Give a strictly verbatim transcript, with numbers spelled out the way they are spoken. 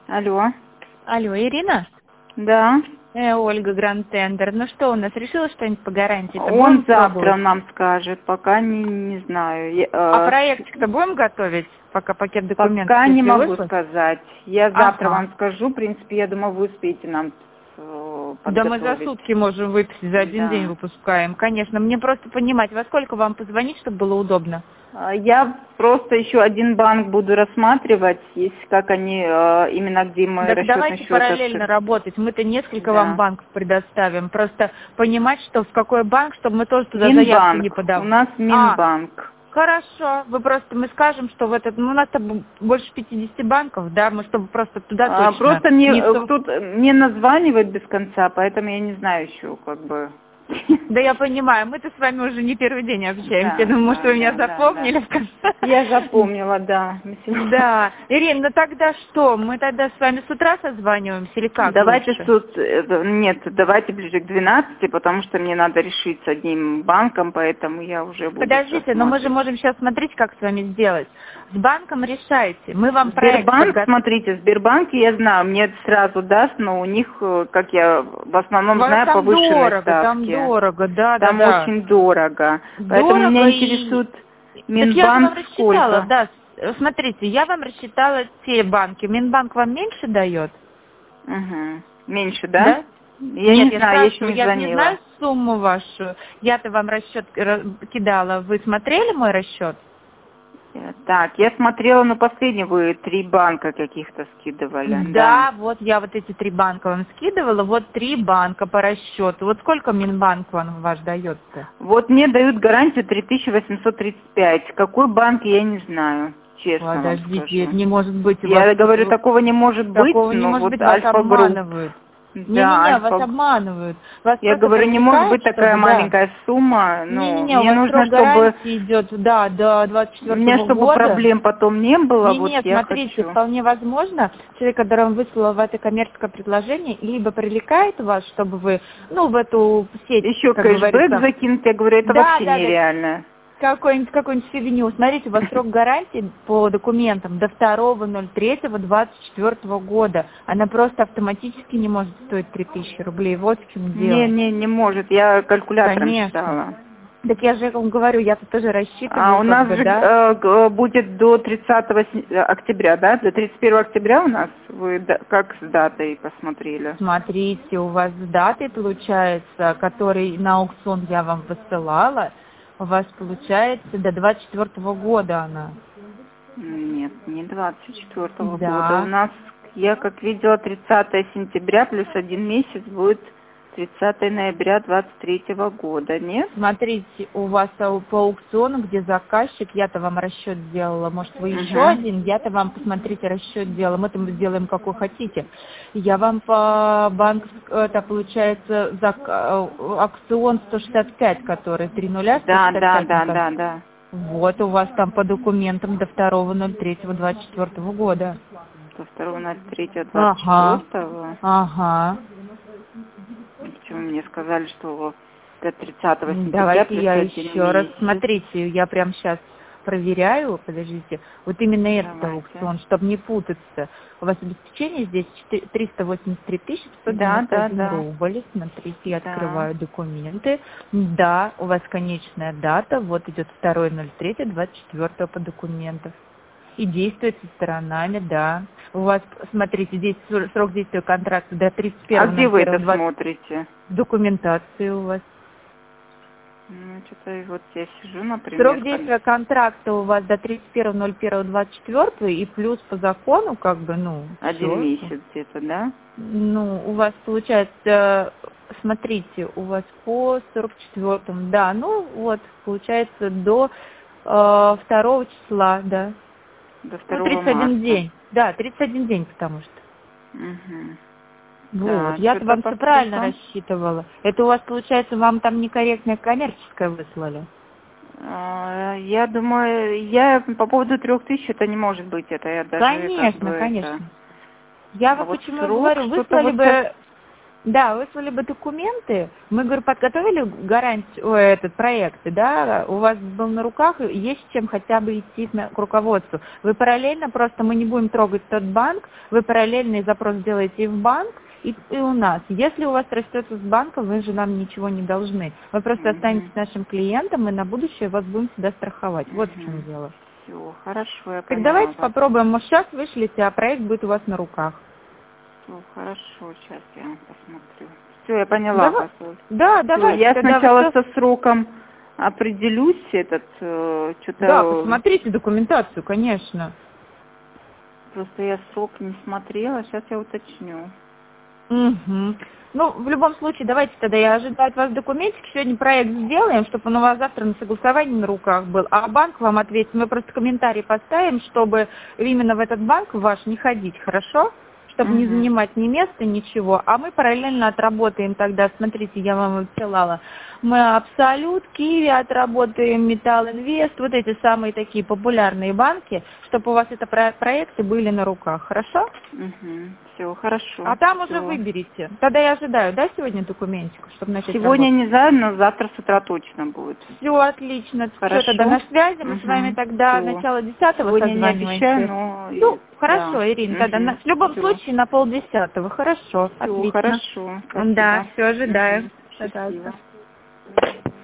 Алло. Алло, Ирина? Да. Э, Ольга, Гранд Тендер. Ну что, у нас решила что-нибудь по гарантии? Он завтра нам скажет, пока не, не знаю. Я, А э, проектик-то будем готовить, пока пакет документов? Пока не могу выслать? сказать. Я завтра Ага. вам скажу. В принципе, я думаю, вы успеете нам э, Да мы подготовить. за сутки можем выписать, за один Да. день выпускаем. Конечно, мне просто понимать, во сколько вам позвонить, чтобы было удобно? Я просто еще один банк буду рассматривать, если как они, э, именно где мы Так расчетный давайте счет параллельно открыли. работать. Мы-то несколько Да. вам банков предоставим. Просто понимать, что в какой банк, чтобы мы тоже туда заявку не Минбанк. подавали. У нас А, Минбанк. хорошо. Вы просто, мы скажем, что в этот, ну, у нас там больше пятидесяти банков, да, мы чтобы просто туда А, точно. просто мне не э, су- тут мне названивает без конца, поэтому я не знаю еще, как бы. Да я понимаю, мы-то с вами уже не первый день общаемся. Да, Я думаю, может, да, вы меня да, да, запомнили да. в конце. Я запомнила, да. Мы сегодня- Да. Ирина, ну тогда что? Мы тогда с вами с утра созваниваемся или как Давайте лучше? тут, э, нет, давайте ближе к двенадцати, потому что мне надо решить с одним банком, поэтому я уже буду Подождите, но мы же рассматривать. можем сейчас смотреть, как с вами сделать. С банком решайте. Мы вам проект Сбербанк, подготовим. смотрите, Сбербанк, я знаю, мне сразу даст, но у них, э, как я в основном знаю, Там повышенные дорого, там ставки. дорого, да, Там да, да. очень дорого. Поэтому Дорого меня и... интересует Так я же вам Минбанк рассчитала, сколько. да. с- Смотрите, я вам рассчитала те банки. Минбанк вам меньше дает? Угу. Меньше, да? Да? Я Нет, не я знаю, я еще спрашиваю, не я же не знаю звонила. сумму вашу. Я-то вам расчет кидала. Вы смотрели мой расчет? Э, Так, я смотрела, но последний вы три банка каких-то скидывали, да. Да, вот я вот эти три банка вам скидывала. Вот три банка по расчету. Вот сколько Минбанк вам ваш дает-то? Вот мне дают гарантию три тысячи восемьсот тридцать пять. Какой банк, я не знаю, честно вам Подождите, скажу. это не может быть. У вас Я говорю, такого не может быть, такого не но может вот быть, вас Альфа-Групп. обманывают. Да, Не-не-не, вас Альфа. обманывают. Вас Я просто говорю, не может привлекают, быть такая чтобы, да. маленькая сумма. Ну, Не-не-не, у мне вас нужно, срок чтобы гарантии идет, да, до двадцать у меня, четвёртого чтобы года. проблем потом не было, Не, вот нет, я смотрите, хочу. вполне возможно, человек, который вам выслал в это коммерческое предложение, либо привлекает вас, чтобы вы, ну, в эту сеть, Еще как кэшбэк говорится. закинуть, я говорю, это Да, вообще да, да, нереально. какую-нибудь какую-нибудь фигню. Смотрите, у вас срок гарантии по документам до второго ноль третьего двадцать четвёртого года. Она просто автоматически не может стоить три тысячи рублей. Вот в чем Не, дело. не, не может. Я калькулятором Конечно. считала. Так я же вам говорю, я тут тоже А рассчитываю, у как нас бы, же да. э, г- будет до тридцатого сен- октября, да? До тридцать первого октября у нас. Вы да- как с датой посмотрели? Смотрите, у вас с датой, получается, который на аукцион я вам высылала, у вас получается до двадцать четвёртого года она. Нет, не двадцать четвёртого года. У Да. нас, я как видела, тридцатого сентября плюс один месяц будет тридцатого ноября двадцать третьего года, нет? Смотрите, у вас ау- по аукциону, где заказчик, я-то вам расчет сделала, может вы еще Угу. один, я-то вам, посмотрите, расчет делала, мы там сделаем какой хотите. Я вам по банку, это получается зак- э, аукцион сто шестьдесят пять, который три нуля сто Да, шестьдесят да, пять. да, на да, кон- да. Вот у вас там по документам до второго ноль третьего двадцать четвёртого года. Со второго на третьего двадцать Ага, четвёртого. ага. Почему мне сказали, что до тридцатого сентября Давайте плюс я один еще раз, месяц. смотрите, я прям сейчас проверяю, подождите, вот именно этот Давайте. аукцион, чтобы не путаться. У вас обеспечение здесь триста восемьдесят три тысячи пятьсот Да, девяносто да, один да. рубль. Смотрите, я Да. открываю документы. Да, у вас конечная дата, вот идет второе ноль третье двадцать четвёртого по документам. И действует со сторонами, да. У вас, смотрите, здесь ср- срок действия контракта до тридцать А первого где ноль вы первого это двадцать. смотрите? Документация у вас. Ну, что-то вот я сижу, например. Срок кон- действия контракта у вас до тридцать первого ноль первого двадцать четвёртого и плюс по закону, как бы, ну, Один всё. месяц где-то, да? Ну, у вас получается, смотрите, у вас по сорок четвёртому, да, ну, вот, получается, до э, второго числа, да. До Ну, второго тридцать один марта. день, да, тридцать один день, потому что. Угу. Вот, Да, я-то что-то вам все правильно посмотрим. рассчитывала. Это у вас, получается, вам там некорректное коммерческое выслали? А, Я думаю, я по поводу трех тысяч, это не может быть, это я даже как бы Конечно, это... конечно. Я А вот вот почему и срок, говорю, что-то выслали вот... со- бы, Да, выслали бы документы, мы, говорю, подготовили гарантию, ой, этот проект, да, у вас был на руках, есть чем хотя бы идти на, к руководству. Вы параллельно, просто мы не будем трогать тот банк, вы параллельный запрос делаете и в банк, и, и у нас. Если у вас растет с банка, вы же нам ничего не должны. Вы просто Мгм. останетесь нашим клиентом, и на будущее вас будем всегда страховать. Вот в чем Мгм. дело. Все, хорошо, я Так поняла давайте вас. попробуем, может, сейчас вышлите, а проект будет у вас на руках. Всё, хорошо, сейчас я посмотрю. Все, я поняла Давай, вас. Оль. да, Всё, давайте, я тогда вы сначала что? со сроком определюсь, этот, э, Да, что-то, посмотрите документацию, конечно. просто я срок не смотрела, сейчас я уточню. Угу. Ну, в любом случае, давайте тогда я ожидаю от вас документик, сегодня проект сделаем, чтобы он у вас завтра на согласовании на руках был, а банк вам ответит, мы просто комментарий поставим, чтобы именно в этот банк ваш не ходить, хорошо? Чтобы не Угу. занимать ни места, ничего, а мы параллельно отработаем тогда, смотрите, я вам отсылала, мы Абсолют, Киви отработаем, Металл Инвест, вот эти самые такие популярные банки, чтобы у вас это про- проекты были на руках, хорошо? Угу. Все, хорошо. А там уже Все. выберите. Тогда я ожидаю, да, сегодня документик, чтобы начать Сегодня работать? не знаю, но завтра с утра точно будет. Все, отлично. Все, Хорошо? тогда на связи. Мы с вами Угу. тогда Все. начало десятого Сегодня не обещаю, созваниваемся. но Ну, и- да. хорошо, Ирина, тогда на- Угу. в любом Все. случае на полдесятого. Хорошо, Все, отлично. хорошо. Да, Спасибо. все ожидаю. Угу. Пожалуйста. Счастливо.